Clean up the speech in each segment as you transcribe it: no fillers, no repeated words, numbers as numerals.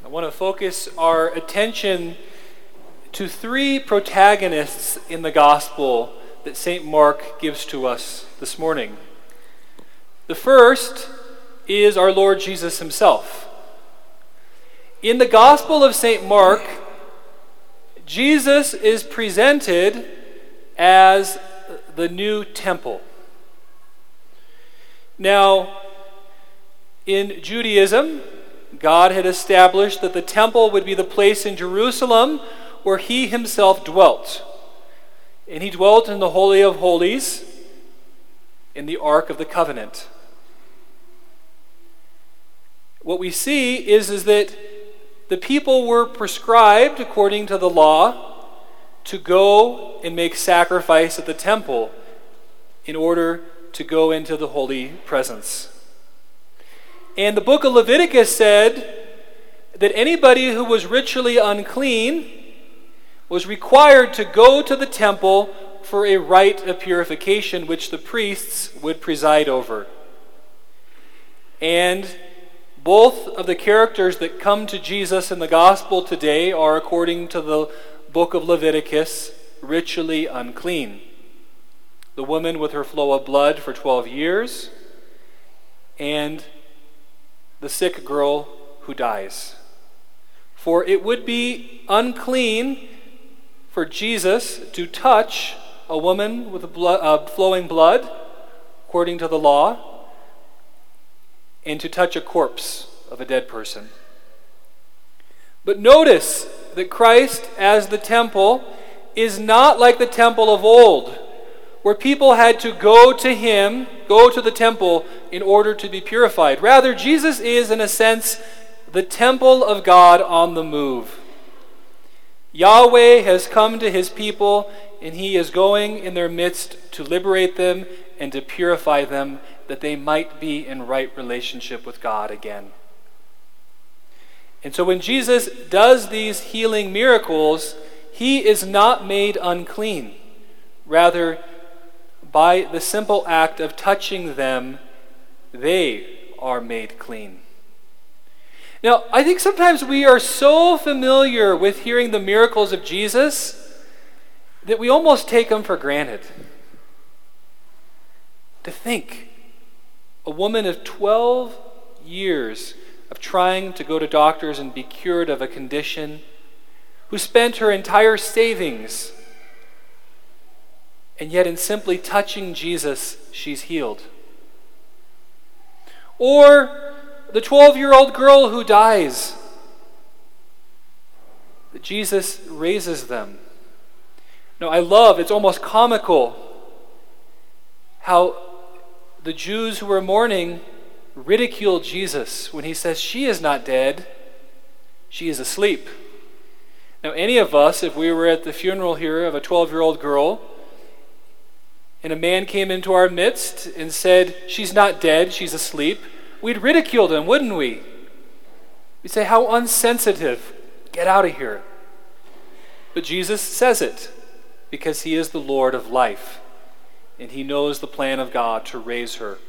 I want to focus our attention to three protagonists in the gospel that St. Mark gives to us this morning. The first is our Lord Jesus himself. In the Gospel of St. Mark, Jesus is presented as the new temple. Now, in Judaism, God had established that the temple would be the place in Jerusalem where he himself dwelt. And he dwelt in the Holy of Holies, in the Ark of the Covenant. What we see is that the people were prescribed, according to the law, to go and make sacrifice at the temple in order to go into the holy presence. And the book of Leviticus said that anybody who was ritually unclean was required to go to the temple for a rite of purification, which the priests would preside over. And both of the characters that come to Jesus in the gospel today are, according to the book of Leviticus, ritually unclean. The woman with her flow of blood for 12 years, and the sick girl who dies. For it would be unclean for Jesus to touch a woman with flowing blood, according to the law, and to touch a corpse of a dead person. But notice that Christ, as the temple, is not like the temple of old, where people had to go to the temple in order to be purified. Rather, Jesus is, in a sense, the temple of God on the move. Yahweh has come to his people, and he is going in their midst to liberate them and to purify them, that they might be in right relationship with God again. And so when Jesus does these healing miracles, he is not made unclean. Rather, by the simple act of touching them, they are made clean. Now, I think sometimes we are so familiar with hearing the miracles of Jesus that we almost take them for granted. To think, a woman of 12 years of trying to go to doctors and be cured of a condition, who spent her entire savings, and yet in simply touching Jesus, she's healed. Or the 12-year-old girl who dies, that Jesus raises them. Now, I love, it's almost comical, how the Jews who were mourning ridiculed Jesus when he says, "She is not dead, she is asleep." Now, any of us, if we were at the funeral here of a 12-year-old girl, and a man came into our midst and said, "She's not dead, she's asleep," we'd ridicule him, wouldn't we? We'd say, "How unsensitive, get out of here." But Jesus says it because he is the Lord of life, and he knows the plan of God to raise her.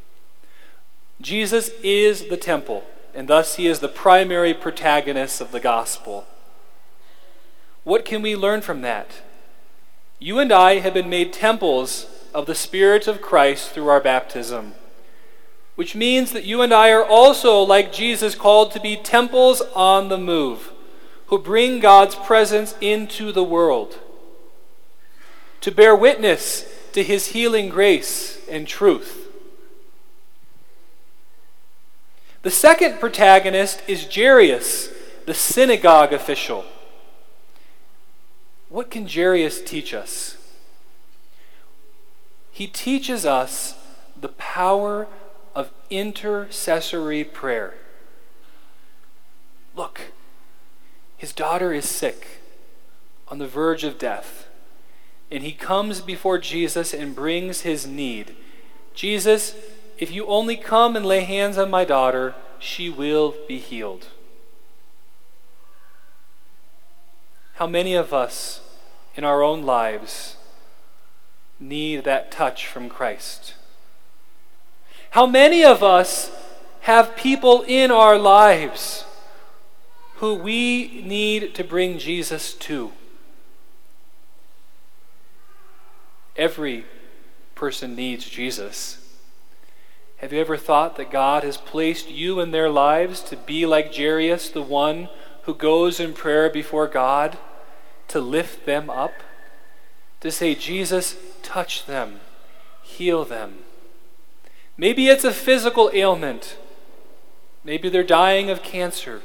Jesus is the temple, and thus he is the primary protagonist of the gospel. What can we learn from that? You and I have been made temples of the Spirit of Christ through our baptism, which means that you and I are also, like Jesus, called to be temples on the move, who bring God's presence into the world, to bear witness to his healing grace and truth. The second protagonist is Jairus, the synagogue official. What can Jairus teach us? He teaches us the power of intercessory prayer. Look, his daughter is sick, on the verge of death, and he comes before Jesus and brings his need. "Jesus, if you only come and lay hands on my daughter, she will be healed." How many of us in our own lives need that touch from Christ? How many of us have people in our lives who we need to bring Jesus to. Every person needs Jesus. Have you ever thought that God has placed you in their lives to be like Jairus, the one who goes in prayer before God to lift them up? To say, Jesus, touch them, heal them. Maybe it's a physical ailment. Maybe they're dying of cancer.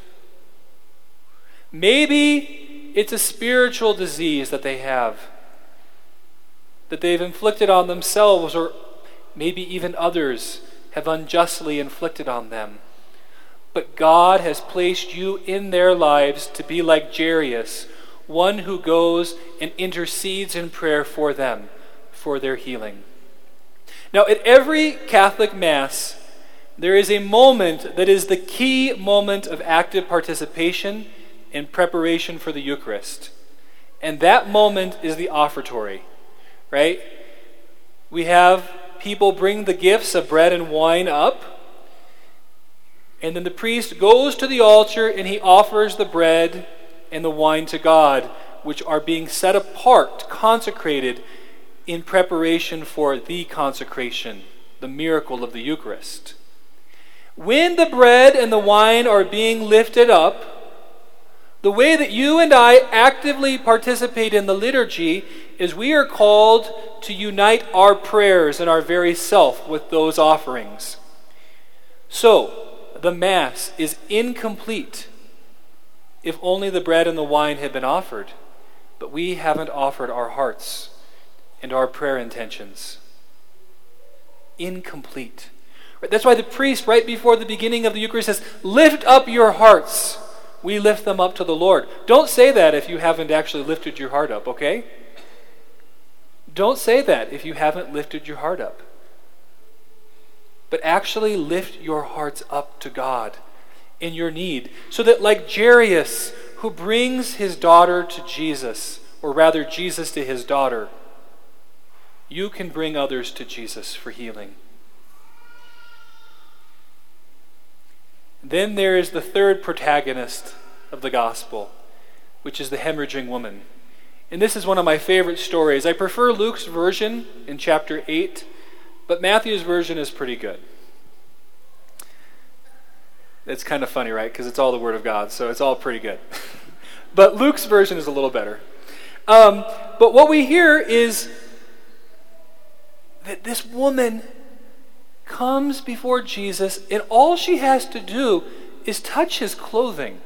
Maybe it's a spiritual disease that they have, that they've inflicted on themselves, or maybe even others have unjustly inflicted on them. But God has placed you in their lives to be like Jairus, one who goes and intercedes in prayer for them, for their healing. Now, at every Catholic Mass, there is a moment that is the key moment of active participation and preparation for the Eucharist. And that moment is the offertory, right? We have people bring the gifts of bread and wine up, and then the priest goes to the altar and he offers the bread and the wine to God, which are being set apart, consecrated in preparation for the consecration, the miracle of the Eucharist. When the bread and the wine are being lifted up, the way that you and I actively participate in the liturgy is we are called to unite our prayers and our very self with those offerings. So, the Mass is incomplete if only the bread and the wine had been offered, but we haven't offered our hearts and our prayer intentions. Incomplete. That's why the priest, right before the beginning of the Eucharist, says, lift up your hearts. We lift them up to the Lord. Don't say that if you haven't actually lifted your heart up, okay? Don't say that if you haven't lifted your heart up. But actually lift your hearts up to God in your need, so that like Jairus, who brings his daughter to Jesus, or rather Jesus to his daughter, you can bring others to Jesus for healing. Then there is the third protagonist of the gospel, which is the hemorrhaging woman. And this is one of my favorite stories. I prefer Luke's version in chapter 8, but Matthew's version is pretty good. It's kind of funny, right? Because it's all the Word of God, so it's all pretty good. But Luke's version is a little better. But what we hear is that this woman comes before Jesus, and all she has to do is touch his clothing.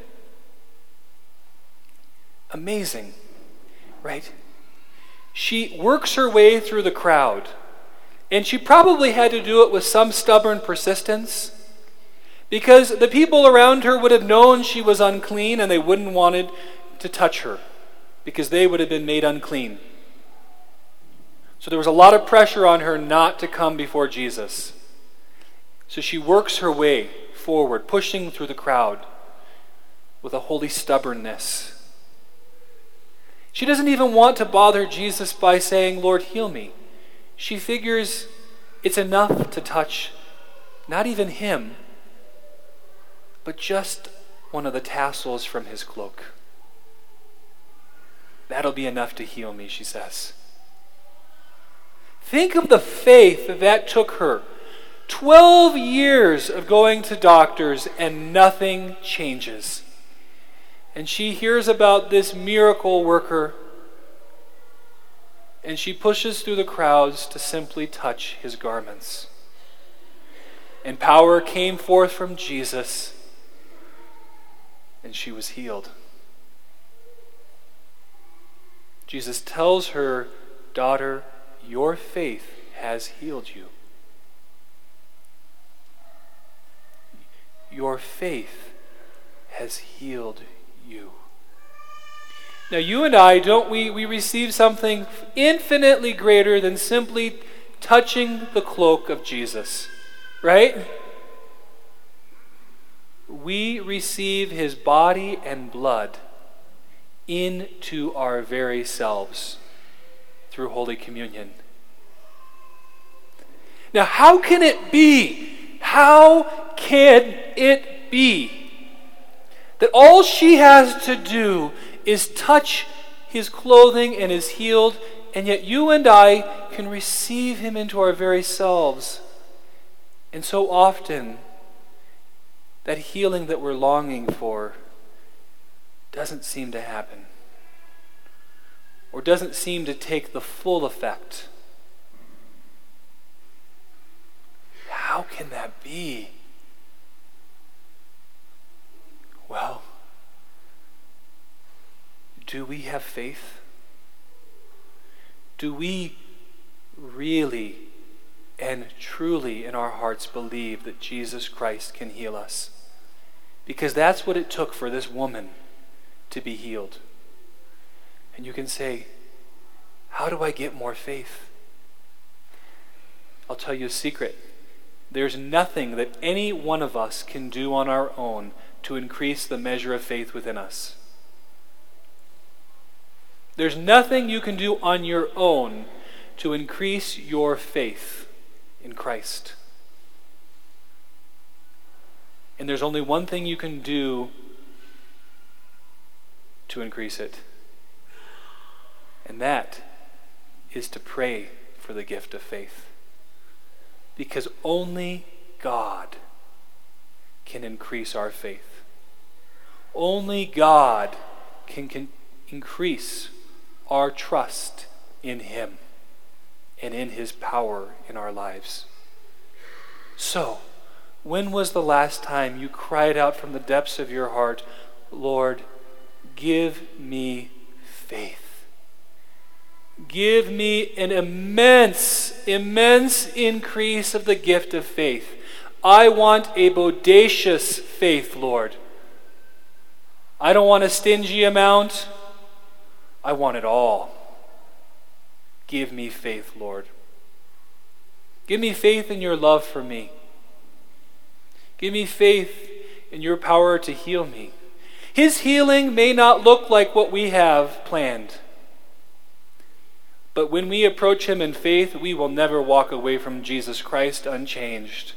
Amazing, right? She works her way through the crowd, and she probably had to do it with some stubborn persistence, because the people around her would have known she was unclean, and they wouldn't wanted to touch her, because they would have been made unclean. So there was a lot of pressure on her not to come before Jesus. So she works her way forward, pushing through the crowd with a holy stubbornness. She doesn't even want to bother Jesus by saying, Lord, heal me. She figures it's enough to touch not even him, but just one of the tassels from his cloak. That'll be enough to heal me, she says. Think of the faith that took her. 12 years of going to doctors and nothing changes. And she hears about this miracle worker, and she pushes through the crowds to simply touch his garments. And power came forth from Jesus, and she was healed. Jesus tells her, daughter, your faith has healed you. Your faith has healed you. Now you and I, don't we receive something infinitely greater than simply touching the cloak of Jesus, right? We receive his body and blood into our very selves through Holy Communion. Now how can it be? How can it be That all she has to do is touch his clothing and is healed, and yet you and I can receive him into our very selves. And so often, that healing that we're longing for doesn't seem to happen, or doesn't seem to take the full effect. How can that be? Well, do we have faith? Do we really and truly in our hearts believe that Jesus Christ can heal us? Because that's what it took for this woman to be healed. And you can say, how do I get more faith? I'll tell you a secret. There's nothing that any one of us can do on our own to increase the measure of faith within us. There's nothing you can do on your own to increase your faith in Christ. And there's only one thing you can do to increase it. And that is to pray for the gift of faith. Because only God can increase our faith. Only God can increase our trust in him and in his power in our lives. So, when was the last time you cried out from the depths of your heart, Lord, give me faith? Give me an immense increase of the gift of faith. I want a bodacious faith, Lord. I don't want a stingy amount. I want it all. Give me faith, Lord. Give me faith in your love for me. Give me faith in your power to heal me. His healing may not look like what we have planned. But when we approach him in faith, we will never walk away from Jesus Christ unchanged.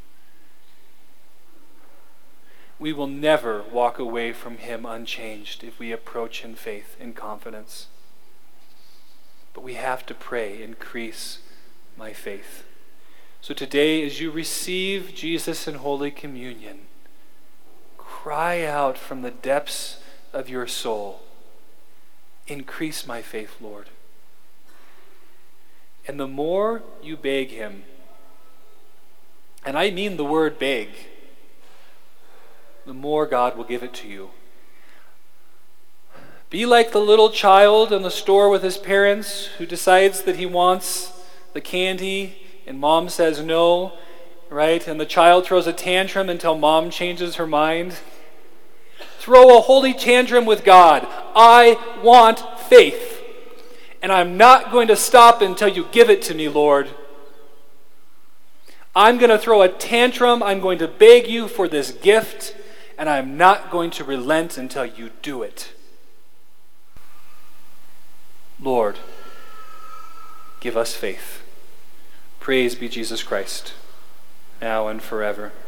We will never walk away from him unchanged if we approach in faith and confidence. But we have to pray, increase my faith. So today, as you receive Jesus in Holy Communion, cry out from the depths of your soul, increase my faith, Lord. And the more you beg him, and I mean the word beg, the more God will give it to you. Be like the little child in the store with his parents who decides that he wants the candy and mom says no, right? And the child throws a tantrum until mom changes her mind. Throw a holy tantrum with God. I want faith. And I'm not going to stop until you give it to me, Lord. I'm going to throw a tantrum. I'm going to beg you for this gift. And I'm not going to relent until you do it. Lord, give us faith. Praise be Jesus Christ, now and forever.